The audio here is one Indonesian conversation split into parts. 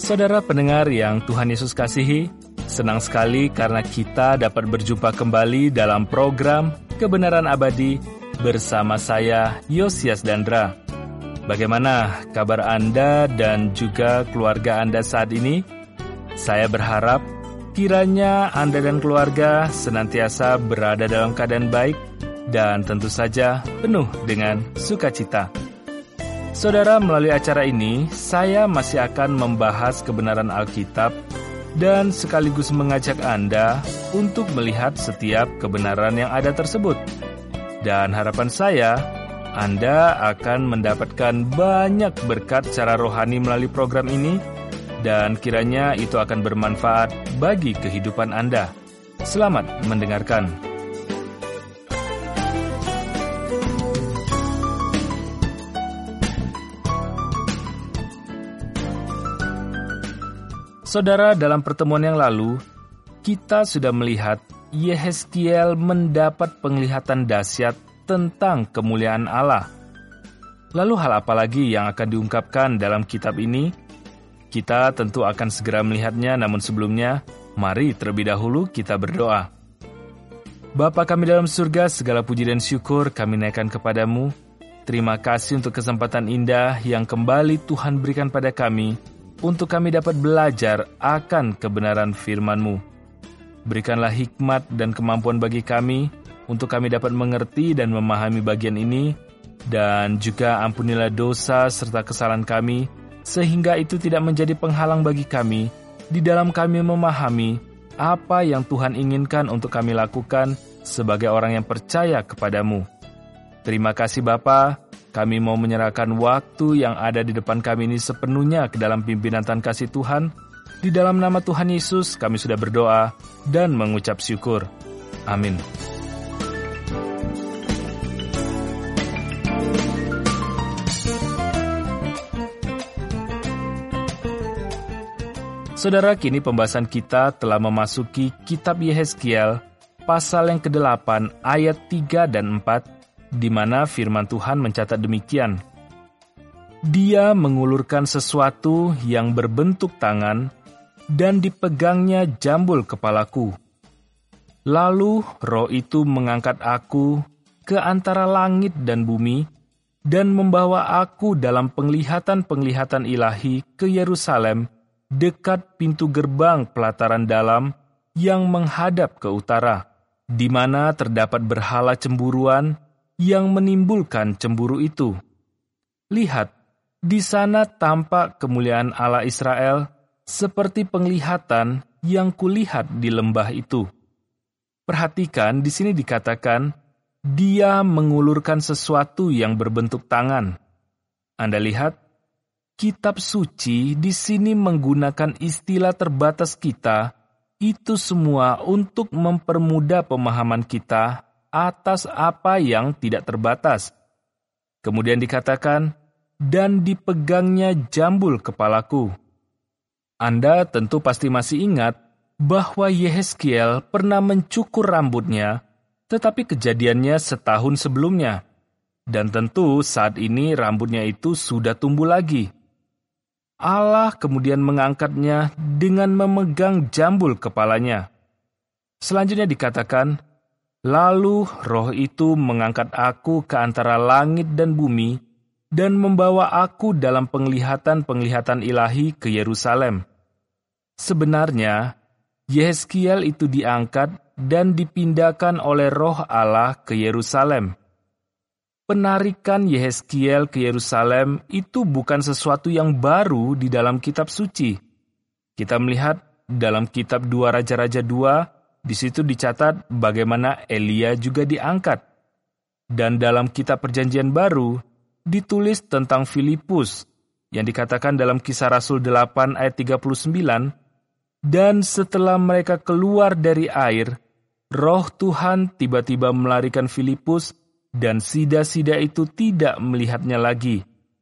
Saudara pendengar yang Tuhan Yesus kasihi, senang sekali karena kita dapat berjumpa kembali dalam program Kebenaran Abadi bersama saya, Yosias Dandra. Bagaimana kabar Anda dan juga keluarga Anda saat ini? Saya berharap kiranya Anda dan keluarga senantiasa berada dalam keadaan baik dan tentu saja penuh dengan sukacita. Saudara, melalui acara ini, saya masih akan membahas kebenaran Alkitab dan sekaligus mengajak Anda untuk melihat setiap kebenaran yang ada tersebut. Dan harapan saya, Anda akan mendapatkan banyak berkat secara rohani melalui program ini, dan kiranya itu akan bermanfaat bagi kehidupan Anda. Selamat mendengarkan. Saudara, dalam pertemuan yang lalu, kita sudah melihat Yehezkiel mendapat penglihatan dahsyat tentang kemuliaan Allah. Lalu hal apa lagi yang akan diungkapkan dalam kitab ini? Kita tentu akan segera melihatnya, namun sebelumnya, mari terlebih dahulu kita berdoa. Bapa kami dalam surga, segala puji dan syukur kami naikkan kepadamu. Terima kasih untuk kesempatan indah yang kembali Tuhan berikan pada kami, untuk kami dapat belajar akan kebenaran firman-Mu. Berikanlah hikmat dan kemampuan bagi kami, untuk kami dapat mengerti dan memahami bagian ini, dan juga ampunilah dosa serta kesalahan kami, sehingga itu tidak menjadi penghalang bagi kami, di dalam kami memahami apa yang Tuhan inginkan untuk kami lakukan sebagai orang yang percaya kepadamu. Terima kasih Bapa. Kami mau menyerahkan waktu yang ada di depan kami ini sepenuhnya ke dalam pimpinan Tuhan kasih Tuhan. Di dalam nama Tuhan Yesus kami sudah berdoa dan mengucap syukur. Amin. Saudara, kini pembahasan kita telah memasuki kitab Yehezkiel, pasal yang ke-8 ayat 3 dan 4, di mana firman Tuhan mencatat demikian. Dia mengulurkan sesuatu yang berbentuk tangan, dan dipegangnya jambul kepalaku. Lalu roh itu mengangkat aku ke antara langit dan bumi, dan membawa aku dalam penglihatan-penglihatan ilahi ke Yerusalem, dekat pintu gerbang pelataran dalam yang menghadap ke utara, di mana terdapat berhala cemburuan yang menimbulkan cemburu itu. Lihat, di sana tampak kemuliaan Allah Israel seperti penglihatan yang kulihat di lembah itu. Perhatikan, di sini dikatakan, dia mengulurkan sesuatu yang berbentuk tangan. Anda lihat, kitab suci di sini menggunakan istilah terbatas kita, itu semua untuk mempermudah pemahaman kita atas apa yang tidak terbatas. Kemudian dikatakan, dan dipegangnya jambul kepalaku. Anda tentu pasti masih ingat bahwa Yehezkiel pernah mencukur rambutnya, tetapi kejadiannya setahun sebelumnya. Dan tentu saat ini rambutnya itu sudah tumbuh lagi. Allah kemudian mengangkatnya dengan memegang jambul kepalanya. Selanjutnya dikatakan, lalu roh itu mengangkat aku ke antara langit dan bumi, dan membawa aku dalam penglihatan-penglihatan ilahi ke Yerusalem. Sebenarnya, Yehezkiel itu diangkat dan dipindahkan oleh roh Allah ke Yerusalem. Penarikan Yehezkiel ke Yerusalem itu bukan sesuatu yang baru di dalam kitab suci. Kita melihat dalam kitab 2 Raja-Raja 2, di situ dicatat bagaimana Elia juga diangkat. Dan dalam kitab Perjanjian Baru, ditulis tentang Filipus, yang dikatakan dalam Kisah Rasul 8 ayat 39, dan setelah mereka keluar dari air, roh Tuhan tiba-tiba melarikan Filipus, dan sida-sida itu tidak melihatnya lagi.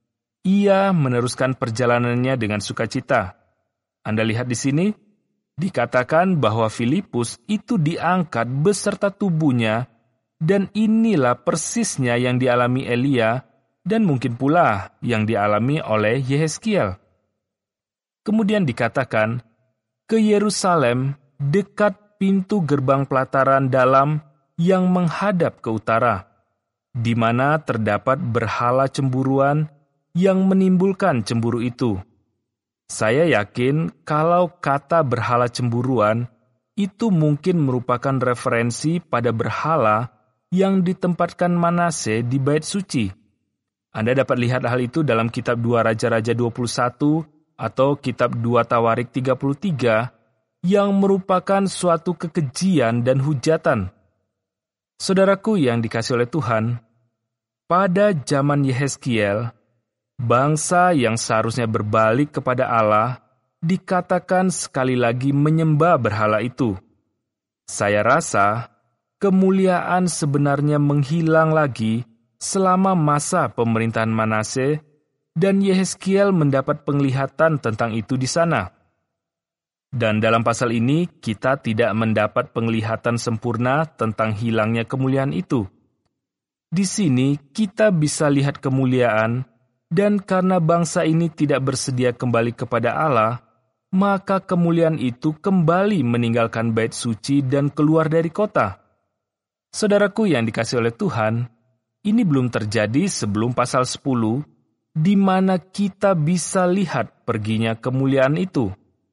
Ia meneruskan perjalanannya dengan sukacita. Anda lihat di sini, dikatakan bahwa Filipus itu diangkat beserta tubuhnya, dan inilah persisnya yang dialami Elia, dan mungkin pula yang dialami oleh Yehezkiel. Kemudian dikatakan, ke Yerusalem dekat pintu gerbang pelataran dalam yang menghadap ke utara, di mana terdapat berhala cemburuan yang menimbulkan cemburu itu. Saya yakin kalau kata berhala cemburuan itu mungkin merupakan referensi pada berhala yang ditempatkan Manase di bait suci. Anda dapat lihat hal itu dalam kitab 2 Raja-Raja 21 atau kitab 2 Tawarik 33 yang merupakan suatu kekejian dan hujatan. Saudaraku yang dikasihi oleh Tuhan, pada zaman Yehezkiel, bangsa yang seharusnya berbalik kepada Allah dikatakan sekali lagi menyembah berhala itu. Saya rasa kemuliaan sebenarnya menghilang lagi selama masa pemerintahan Manase, dan Yehezkiel mendapat penglihatan tentang itu di sana. Dan dalam pasal ini, kita tidak mendapat penglihatan sempurna tentang hilangnya kemuliaan itu. Di sini, kita bisa lihat kemuliaan, dan karena bangsa ini tidak bersedia kembali kepada Allah, maka kemuliaan itu kembali meninggalkan bait suci dan keluar dari kota. Saudaraku yang dikasihi oleh Tuhan, ini belum terjadi sebelum pasal 10, di mana kita bisa lihat perginya kemuliaan itu.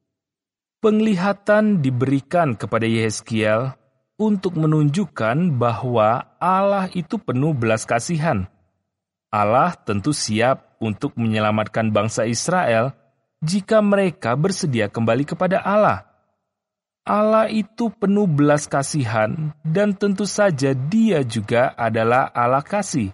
Penglihatan diberikan kepada Yehezkiel untuk menunjukkan bahwa Allah itu penuh belas kasihan. Allah tentu siap untuk menyelamatkan bangsa Israel jika mereka bersedia kembali kepada Allah. Allah itu penuh belas kasihan dan tentu saja Dia juga adalah Allah kasih.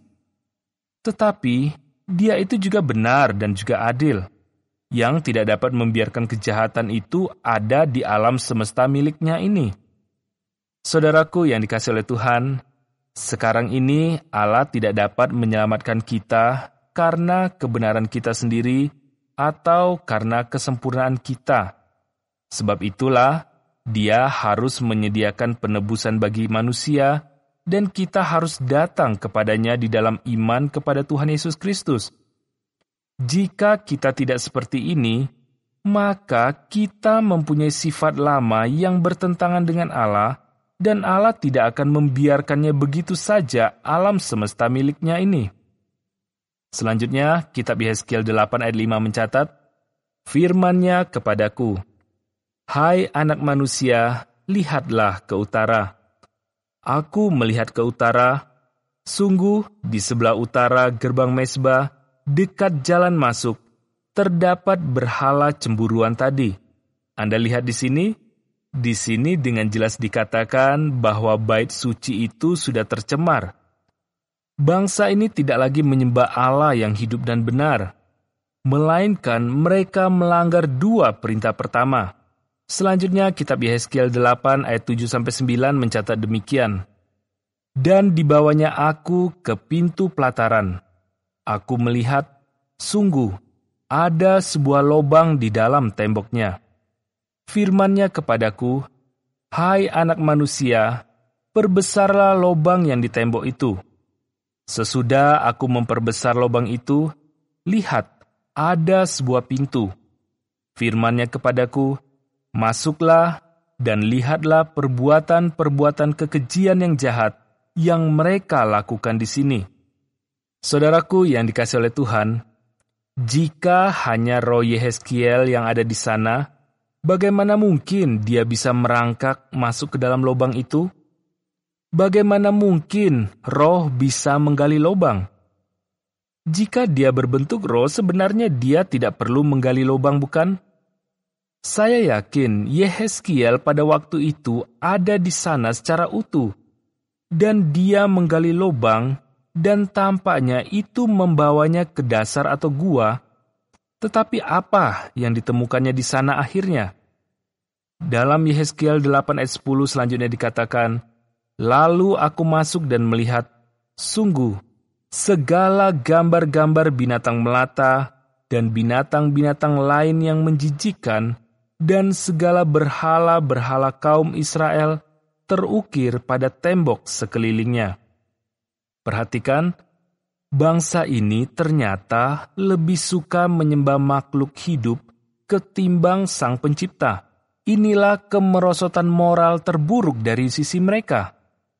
Tetapi Dia itu juga benar dan juga adil, yang tidak dapat membiarkan kejahatan itu ada di alam semesta miliknya ini. Saudaraku yang dikasihi oleh Tuhan, sekarang ini Allah tidak dapat menyelamatkan kita karena kebenaran kita sendiri atau karena kesempurnaan kita. Sebab itulah, Dia harus menyediakan penebusan bagi manusia, dan kita harus datang kepadanya di dalam iman kepada Tuhan Yesus Kristus. Jika kita tidak seperti ini, maka kita mempunyai sifat lama yang bertentangan dengan Allah, dan Allah tidak akan membiarkannya begitu saja alam semesta miliknya ini. Selanjutnya, kitab Yehezkiel 8 ayat 5 mencatat, firman-Nya kepadaku, Hai anak manusia, lihatlah ke utara. Aku melihat ke utara, sungguh di sebelah utara gerbang mezbah, dekat jalan masuk, terdapat berhala cemburuan tadi. Anda lihat di sini? Di sini dengan jelas dikatakan bahwa bait suci itu sudah tercemar. Bangsa ini tidak lagi menyembah Allah yang hidup dan benar, melainkan mereka melanggar dua perintah pertama. Selanjutnya, kitab Yehezkiel 8 ayat 7-9 mencatat demikian. Dan dibawanya aku ke pintu pelataran. Aku melihat, sungguh, ada sebuah lobang di dalam temboknya. Firman-Nya kepadaku, Hai anak manusia, perbesarlah lobang yang di tembok itu. Sesudah aku memperbesar lobang itu, lihat, ada sebuah pintu. Firman-Nya kepadaku, Masuklah dan lihatlah perbuatan-perbuatan kekejian yang jahat yang mereka lakukan di sini. Saudaraku yang dikasihi oleh Tuhan, jika hanya roh Yehezkiel yang ada di sana, bagaimana mungkin dia bisa merangkak masuk ke dalam lubang itu? Bagaimana mungkin roh bisa menggali lubang? Jika dia berbentuk roh, sebenarnya dia tidak perlu menggali lubang, bukan? Saya yakin Yehezkiel pada waktu itu ada di sana secara utuh, dan dia menggali lubang, dan tampaknya itu membawanya ke dasar atau gua. Tetapi apa yang ditemukannya di sana akhirnya? Dalam Yehezkiel 8 ayat 10 selanjutnya dikatakan, Lalu aku masuk dan melihat, sungguh, segala gambar-gambar binatang melata dan binatang-binatang lain yang menjijikkan, dan segala berhala-berhala kaum Israel terukir pada tembok sekelilingnya. Perhatikan, bangsa ini ternyata lebih suka menyembah makhluk hidup ketimbang Sang Pencipta. Inilah kemerosotan moral terburuk dari sisi mereka.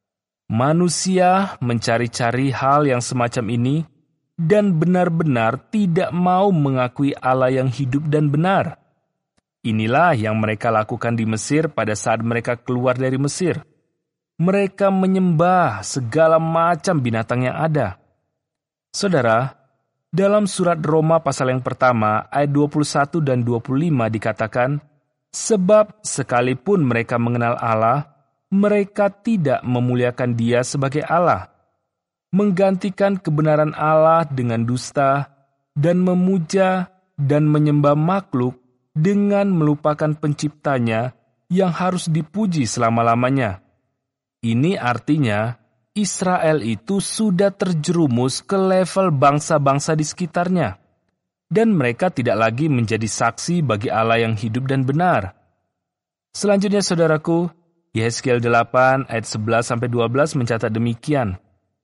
Manusia mencari-cari hal yang semacam ini dan benar-benar tidak mau mengakui Allah yang hidup dan benar. Inilah yang mereka lakukan di Mesir pada saat mereka keluar dari Mesir. Mereka menyembah segala macam binatang yang ada. Saudara, dalam surat Roma pasal yang pertama ayat 21 dan 25 dikatakan, sebab sekalipun mereka mengenal Allah, mereka tidak memuliakan Dia sebagai Allah, menggantikan kebenaran Allah dengan dusta, dan memuja dan menyembah makhluk dengan melupakan penciptanya yang harus dipuji selama-lamanya. Ini artinya, Israel itu sudah terjerumus ke level bangsa-bangsa di sekitarnya, dan mereka tidak lagi menjadi saksi bagi Allah yang hidup dan benar. Selanjutnya, saudaraku, Yehezkiel 8 ayat 11-12 mencatat demikian.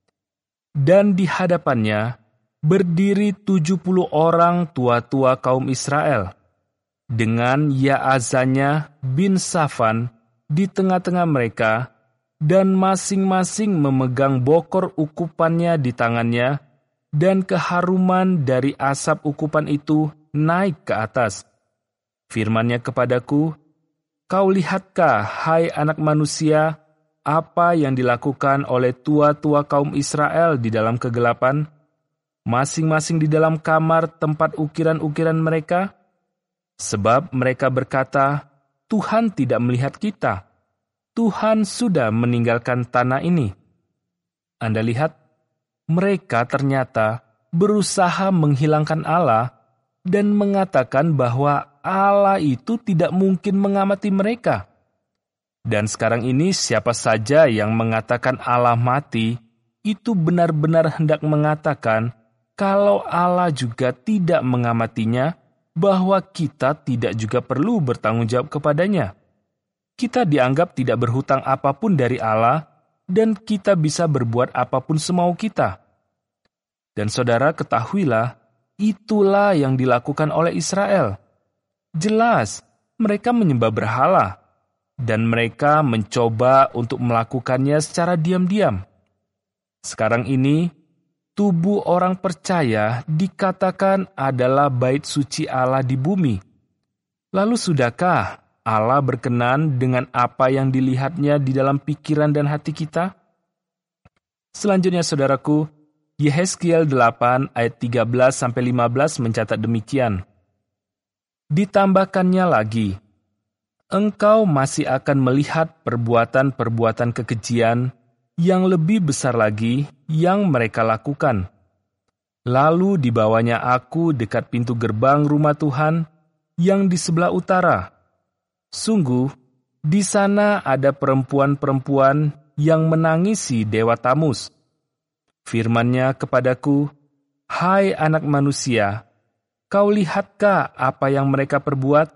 Dan di hadapannya berdiri 70 orang tua-tua kaum Israel, dengan Yaazanya bin Safan di tengah-tengah mereka, dan masing-masing memegang bokor ukupannya di tangannya, dan keharuman dari asap ukupan itu naik ke atas. Firman-Nya kepadaku, kau lihatkah, hai anak manusia, apa yang dilakukan oleh tua-tua kaum Israel di dalam kegelapan, masing-masing di dalam kamar tempat ukiran-ukiran mereka? Sebab mereka berkata, Tuhan tidak melihat kita. Tuhan sudah meninggalkan tanah ini. Anda lihat, mereka ternyata berusaha menghilangkan Allah dan mengatakan bahwa Allah itu tidak mungkin mengamati mereka. Dan sekarang ini siapa saja yang mengatakan Allah mati, itu benar-benar hendak mengatakan kalau Allah juga tidak mengamatinya, bahwa kita tidak juga perlu bertanggung jawab kepadanya. Kita dianggap tidak berhutang apapun dari Allah, dan kita bisa berbuat apapun semau kita. Dan saudara, ketahuilah, itulah yang dilakukan oleh Israel. Jelas, mereka menyembah berhala, dan mereka mencoba untuk melakukannya secara diam-diam. Sekarang ini, tubuh orang percaya dikatakan adalah bait suci Allah di bumi. Lalu sudahkah Allah berkenan dengan apa yang dilihatnya di dalam pikiran dan hati kita? Selanjutnya, saudaraku, Yehezkiel 8 ayat 13-15 mencatat demikian. Ditambahkannya lagi, engkau masih akan melihat perbuatan-perbuatan kekejian yang lebih besar lagi yang mereka lakukan. Lalu dibawanya aku dekat pintu gerbang rumah Tuhan yang di sebelah utara. Sungguh, di sana ada perempuan-perempuan yang menangisi Dewa Tamus. Firman-Nya kepadaku, hai anak manusia, kau lihatkah apa yang mereka perbuat?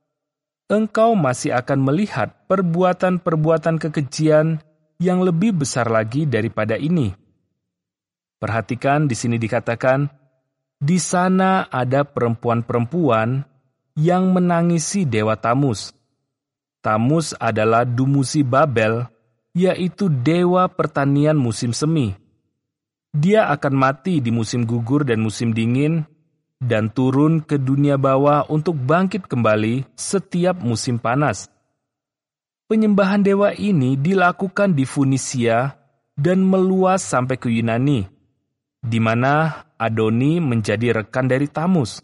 Engkau masih akan melihat perbuatan-perbuatan kekejian yang lebih besar lagi daripada ini. Perhatikan, di sini dikatakan, di sana ada perempuan-perempuan yang menangisi Dewa Tamus. Tamus adalah Dumuzi Babel, yaitu dewa pertanian musim semi. Dia akan mati di musim gugur dan musim dingin, dan turun ke dunia bawah untuk bangkit kembali setiap musim panas. Penyembahan dewa ini dilakukan di Funisia dan meluas sampai ke Yunani, di mana Adoni menjadi rekan dari Tamus.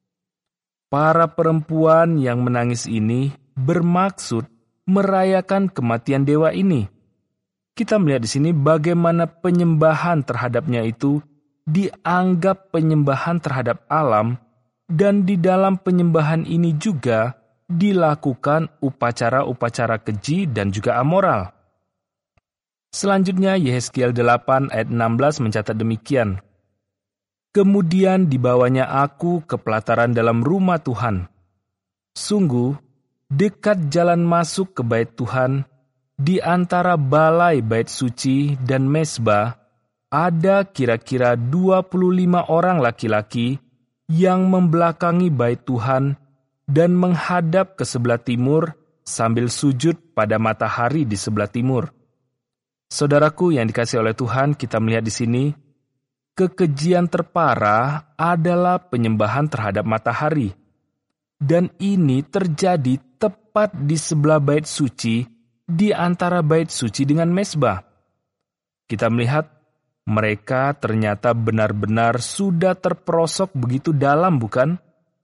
Para perempuan yang menangis ini bermaksud merayakan kematian dewa ini. Kita melihat di sini bagaimana penyembahan terhadapnya itu dianggap penyembahan terhadap alam, dan di dalam penyembahan ini juga dilakukan upacara-upacara keji dan juga amoral. Selanjutnya Yehezkiel 8 ayat 16 mencatat demikian. Kemudian dibawanya aku ke pelataran dalam rumah Tuhan. Sungguh, dekat jalan masuk ke bait Tuhan, di antara balai bait suci dan mezbah, ada kira-kira 25 orang laki-laki yang membelakangi bait Tuhan dan menghadap ke sebelah timur sambil sujud pada matahari di sebelah timur. Saudaraku yang dikasihi oleh Tuhan, kita melihat di sini, kekejian terparah adalah penyembahan terhadap matahari. Dan ini terjadi tepat di sebelah bait suci, di antara bait suci dengan mezbah. Kita melihat mereka ternyata benar-benar sudah terperosok begitu dalam, bukan?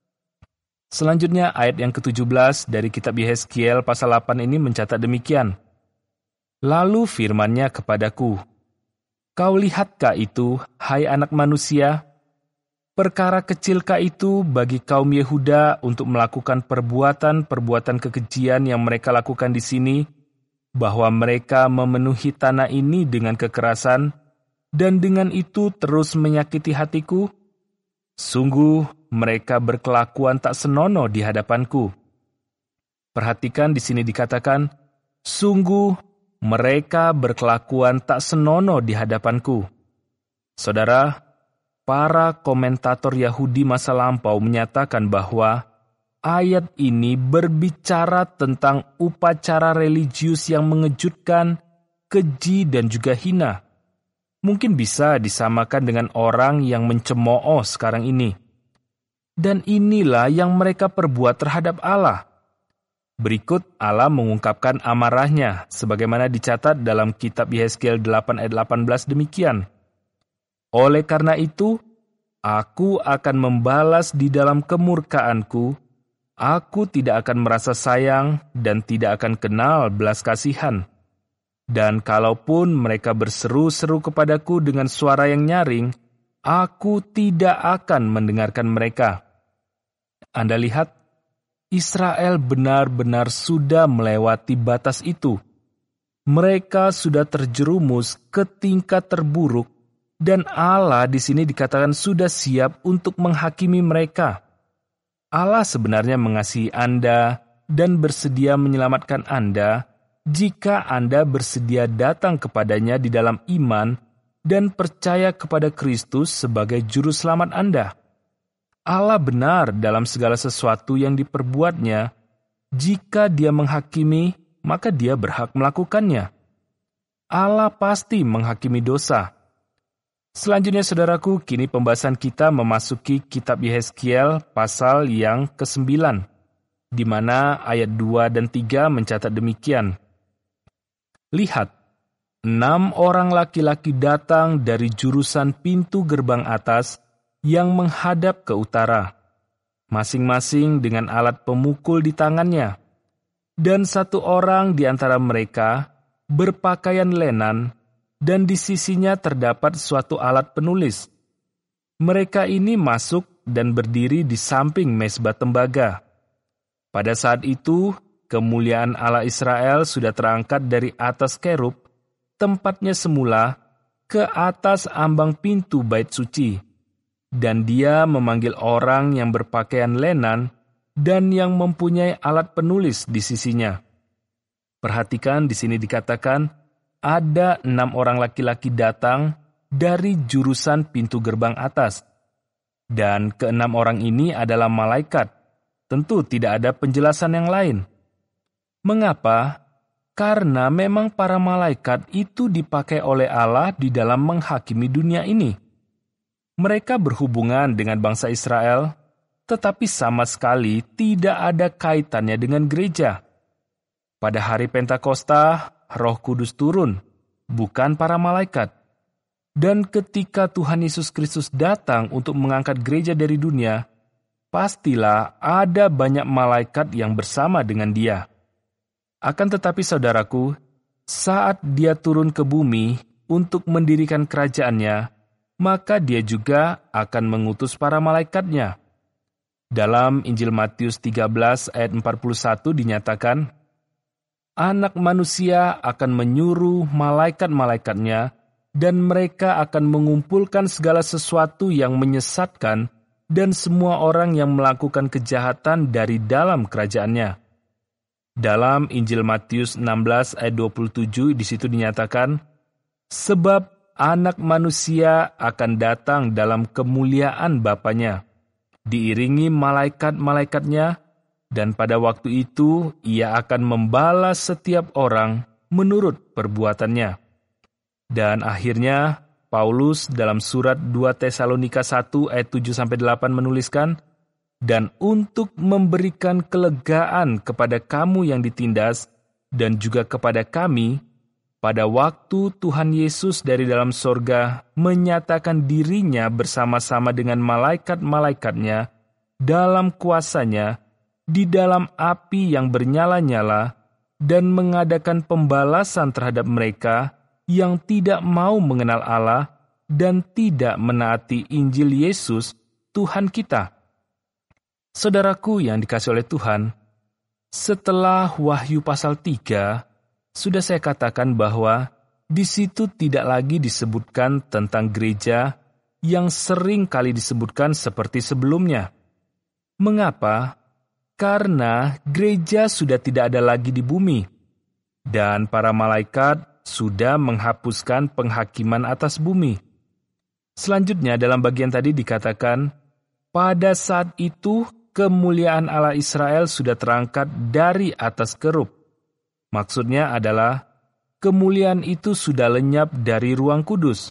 Selanjutnya ayat yang ke-17 dari kitab Yehezkiel pasal 8 ini mencatat demikian. Lalu firman-Nya kepadaku, kau lihatkah itu, hai anak manusia? Perkara kecilkah itu bagi kaum Yehuda untuk melakukan perbuatan-perbuatan kekejian yang mereka lakukan di sini, bahwa mereka memenuhi tanah ini dengan kekerasan, dan dengan itu terus menyakiti hatiku? Sungguh, mereka berkelakuan tak senonoh di hadapanku. Perhatikan di sini dikatakan, sungguh, mereka berkelakuan tak senonoh di hadapanku. Saudara, para komentator Yahudi masa lampau menyatakan bahwa ayat ini berbicara tentang upacara religius yang mengejutkan, keji, dan juga hina. Mungkin bisa disamakan dengan orang yang mencemooh sekarang ini. Dan inilah yang mereka perbuat terhadap Allah. Berikut Allah mengungkapkan amarahnya, sebagaimana dicatat dalam kitab Yehezkiel 8 ayat 18 demikian. Oleh karena itu, aku akan membalas di dalam kemurkaanku, aku tidak akan merasa sayang dan tidak akan kenal belas kasihan. Dan kalaupun mereka berseru-seru kepadaku dengan suara yang nyaring, aku tidak akan mendengarkan mereka. Anda lihat, Israel benar-benar sudah melewati batas itu. Mereka sudah terjerumus ke tingkat terburuk, dan Allah di sini dikatakan sudah siap untuk menghakimi mereka. Allah sebenarnya mengasihi Anda dan bersedia menyelamatkan Anda jika Anda bersedia datang kepadanya di dalam iman dan percaya kepada Kristus sebagai juru selamat Anda. Allah benar dalam segala sesuatu yang diperbuatnya. Jika Dia menghakimi, maka Dia berhak melakukannya. Allah pasti menghakimi dosa. Selanjutnya, saudaraku, kini pembahasan kita memasuki kitab Yehezkiel pasal yang ke-9, di mana ayat 2 dan 3 mencatat demikian. Lihat, 6 orang laki-laki datang dari jurusan pintu gerbang atas yang menghadap ke utara, masing-masing dengan alat pemukul di tangannya. Dan 1 orang di antara mereka berpakaian lenan, dan di sisinya terdapat suatu alat penulis. Mereka ini masuk dan berdiri di samping mezbah tembaga. Pada saat itu, kemuliaan Allah Israel sudah terangkat dari atas kerub, tempatnya semula, ke atas ambang pintu bait suci. Dan Dia memanggil orang yang berpakaian lenan dan yang mempunyai alat penulis di sisinya. Perhatikan di sini dikatakan, ada 6 orang laki-laki datang dari jurusan pintu gerbang atas. Dan ke-6 orang ini adalah malaikat. Tentu tidak ada penjelasan yang lain. Mengapa? Karena memang para malaikat itu dipakai oleh Allah di dalam menghakimi dunia ini. Mereka berhubungan dengan bangsa Israel, tetapi sama sekali tidak ada kaitannya dengan gereja. Pada hari Pentakosta, Roh Kudus turun, bukan para malaikat. Dan ketika Tuhan Yesus Kristus datang untuk mengangkat gereja dari dunia, pastilah ada banyak malaikat yang bersama dengan Dia. Akan tetapi saudaraku, saat Dia turun ke bumi untuk mendirikan kerajaannya, maka Dia juga akan mengutus para malaikatnya. Dalam Injil Matius 13 ayat 41 dinyatakan, Anak manusia akan menyuruh malaikat-malaikatnya, dan mereka akan mengumpulkan segala sesuatu yang menyesatkan dan semua orang yang melakukan kejahatan dari dalam kerajaannya. Dalam Injil Matius 16 ayat 27 di situ dinyatakan, sebab Anak manusia akan datang dalam kemuliaan Bapanya, diiringi malaikat-malaikatnya, Dan pada waktu itu ia akan membalas setiap orang menurut perbuatannya. Dan akhirnya Paulus dalam surat 2 Tesalonika 1 ayat 7-8 menuliskan, "Dan untuk memberikan kelegaan kepada kamu yang ditindas, dan juga kepada kami, pada waktu Tuhan Yesus dari dalam sorga menyatakan dirinya bersama-sama dengan malaikat-malaikatnya dalam kuasanya, di dalam api yang bernyala-nyala, dan mengadakan pembalasan terhadap mereka yang tidak mau mengenal Allah dan tidak menaati Injil Yesus, Tuhan kita." Saudaraku yang dikasihi oleh Tuhan, setelah Wahyu pasal 3, sudah saya katakan bahwa di situ tidak lagi disebutkan tentang gereja yang sering kali disebutkan seperti sebelumnya. Mengapa? Karena gereja sudah tidak ada lagi di bumi, dan para malaikat sudah menghapuskan penghakiman atas bumi. Selanjutnya dalam bagian tadi dikatakan, pada saat itu kemuliaan Allah Israel sudah terangkat dari atas kerub. Maksudnya adalah kemuliaan itu sudah lenyap dari ruang kudus.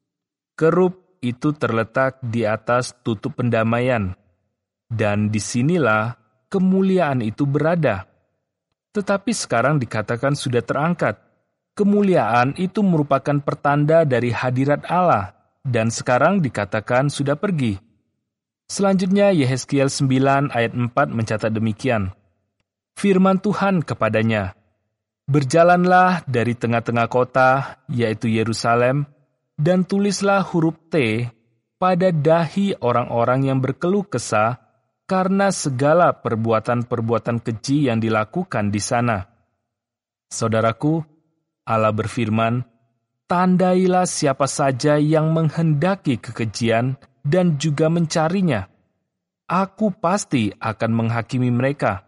Kerub itu terletak di atas tutup pendamaian, dan disinilah kemuliaan itu berada. Tetapi sekarang dikatakan sudah terangkat. Kemuliaan itu merupakan pertanda dari hadirat Allah, dan sekarang dikatakan sudah pergi. Selanjutnya Yehezkiel 9 ayat 4 mencatat demikian. Firman Tuhan kepadanya, "Berjalanlah dari tengah-tengah kota, yaitu Yerusalem, dan tulislah huruf T pada dahi orang-orang yang berkeluh kesah karena segala perbuatan-perbuatan keji yang dilakukan di sana." Saudaraku, Allah berfirman, "Tandailah siapa saja yang menghendaki kekejian dan juga mencarinya. Aku pasti akan menghakimi mereka."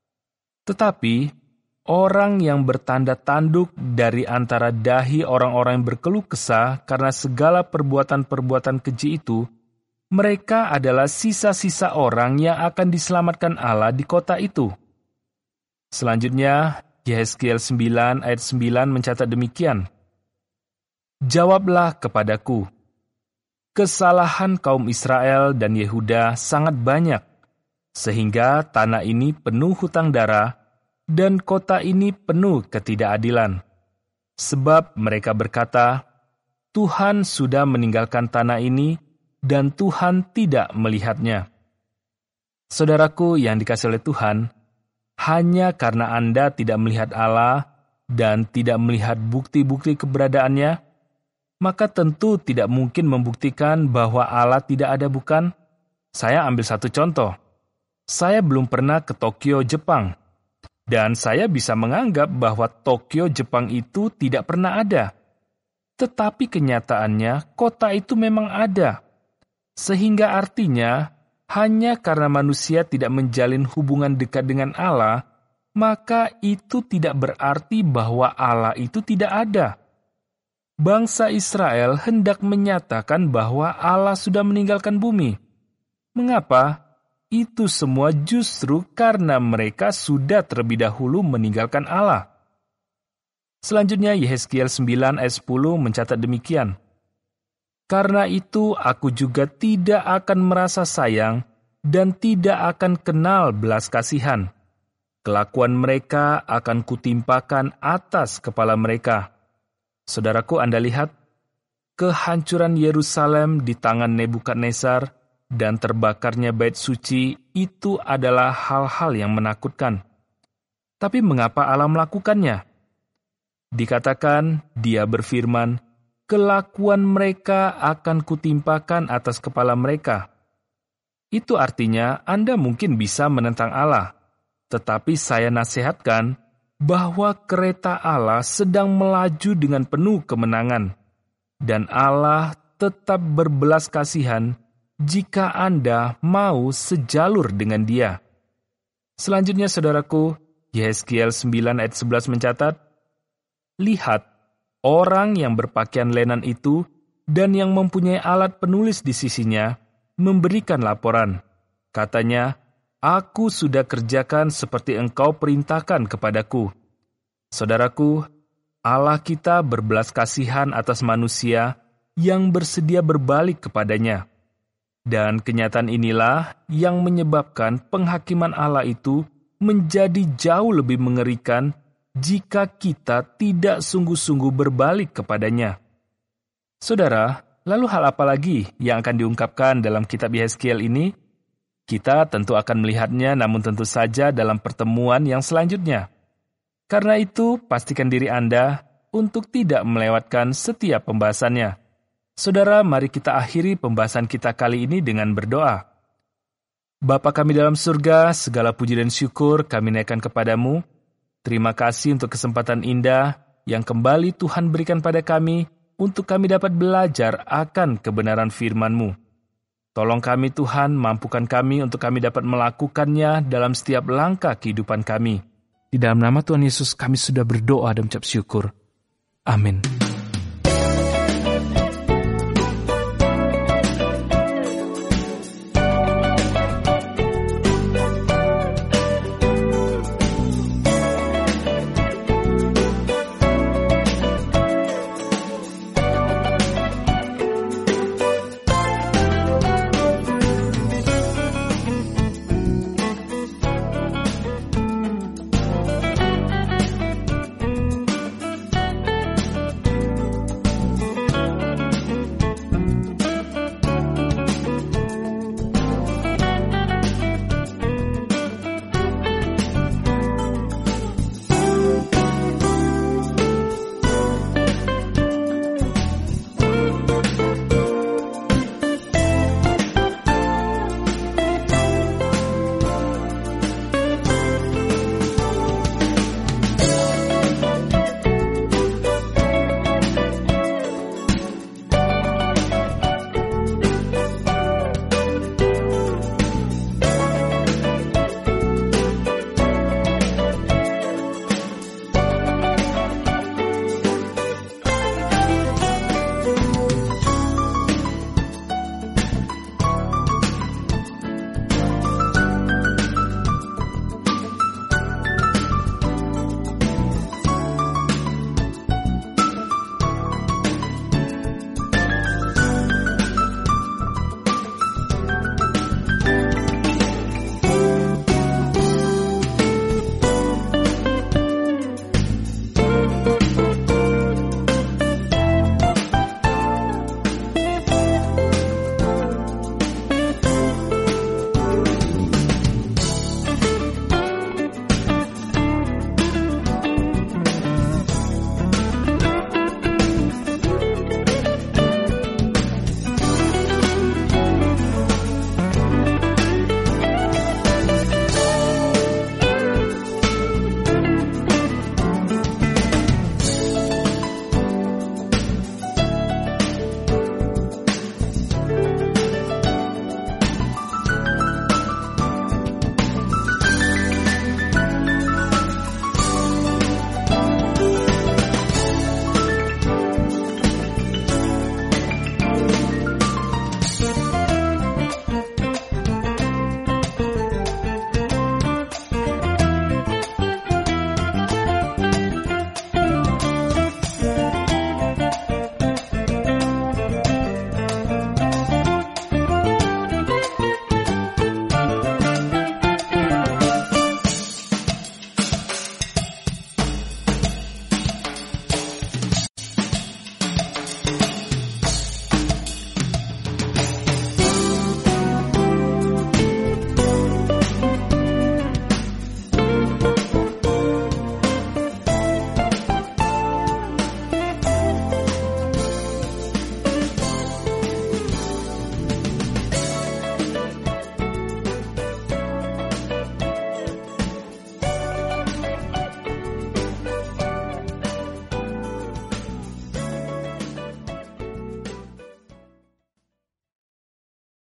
Tetapi, orang yang bertanda tanduk dari antara dahi orang-orang yang berkeluh kesah karena segala perbuatan-perbuatan keji itu, mereka adalah sisa-sisa orang yang akan diselamatkan Allah di kota itu. Selanjutnya, Yehezkiel 9 ayat 9 mencatat demikian. "Jawablah kepadaku, kesalahan kaum Israel dan Yehuda sangat banyak, sehingga tanah ini penuh hutang darah, dan kota ini penuh ketidakadilan. Sebab mereka berkata, Tuhan sudah meninggalkan tanah ini, dan Tuhan tidak melihatnya." Saudaraku yang dikasihi oleh Tuhan, hanya karena Anda tidak melihat Allah dan tidak melihat bukti-bukti keberadaannya, maka tentu tidak mungkin membuktikan bahwa Allah tidak ada, bukan? Saya ambil satu contoh. Saya belum pernah ke Tokyo, Jepang. Dan saya bisa menganggap bahwa Tokyo, Jepang itu tidak pernah ada. Tetapi kenyataannya, kota itu memang ada. Sehingga artinya, hanya karena manusia tidak menjalin hubungan dekat dengan Allah, maka itu tidak berarti bahwa Allah itu tidak ada. Bangsa Israel hendak menyatakan bahwa Allah sudah meninggalkan bumi. Mengapa? Itu semua justru karena mereka sudah terlebih dahulu meninggalkan Allah. Selanjutnya Yehezkiel 9 ayat 10 mencatat demikian. "Karena itu aku juga tidak akan merasa sayang dan tidak akan kenal belas kasihan. Kelakuan mereka akan kutimpakan atas kepala mereka." Saudaraku, Anda lihat, kehancuran Yerusalem di tangan Nebukadnezar dan terbakarnya bait suci itu adalah hal-hal yang menakutkan. Tapi mengapa Allah melakukannya? Dikatakan, Dia berfirman, "Kelakuan mereka akan kutimpakan atas kepala mereka." Itu artinya Anda mungkin bisa menentang Allah, tetapi saya nasihatkan bahwa kereta Allah sedang melaju dengan penuh kemenangan, dan Allah tetap berbelas kasihan jika Anda mau sejalur dengan Dia. Selanjutnya, saudaraku, Yehezkiel 9 ayat 11 mencatat, "Lihat, orang yang berpakaian lenan itu dan yang mempunyai alat penulis di sisinya memberikan laporan. Katanya, Aku sudah kerjakan seperti Engkau perintahkan kepadaku. Saudaraku, Allah kita berbelas kasihan atas manusia yang bersedia berbalik kepadanya. Dan kenyataan inilah yang menyebabkan penghakiman Allah itu menjadi jauh lebih mengerikan jika kita tidak sungguh-sungguh berbalik kepadanya. Saudara, lalu hal apa lagi yang akan diungkapkan dalam kitab Yehezkiel ini? Kita tentu akan melihatnya, namun tentu saja dalam pertemuan yang selanjutnya. Karena itu, pastikan diri Anda untuk tidak melewatkan setiap pembahasannya. Saudara, mari kita akhiri pembahasan kita kali ini dengan berdoa. Bapa kami dalam surga, segala puji dan syukur kami naikkan kepadamu. Terima kasih untuk kesempatan indah yang kembali Tuhan berikan pada kami untuk kami dapat belajar akan kebenaran firman-Mu. Tolong kami Tuhan, mampukan kami untuk kami dapat melakukannya dalam setiap langkah kehidupan kami. Di dalam nama Tuhan Yesus kami sudah berdoa dan mengucap syukur. Amin.